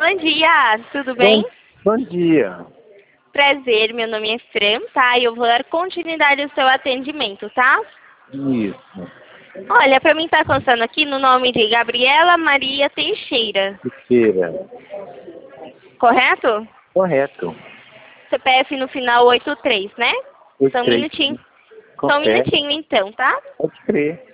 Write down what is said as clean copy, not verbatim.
Bom dia, tudo bem? Bom dia. Prazer, meu nome é Fran, tá? Eu vou dar continuidade ao seu atendimento, tá? Isso. Olha, pra mim tá constando aqui no nome de Gabriela Maria Teixeira, Terceira. correto? Correto. CPF no final 83, né? Só um 83. minutinho. Só um Confere. minutinho então, tá? Pode crer.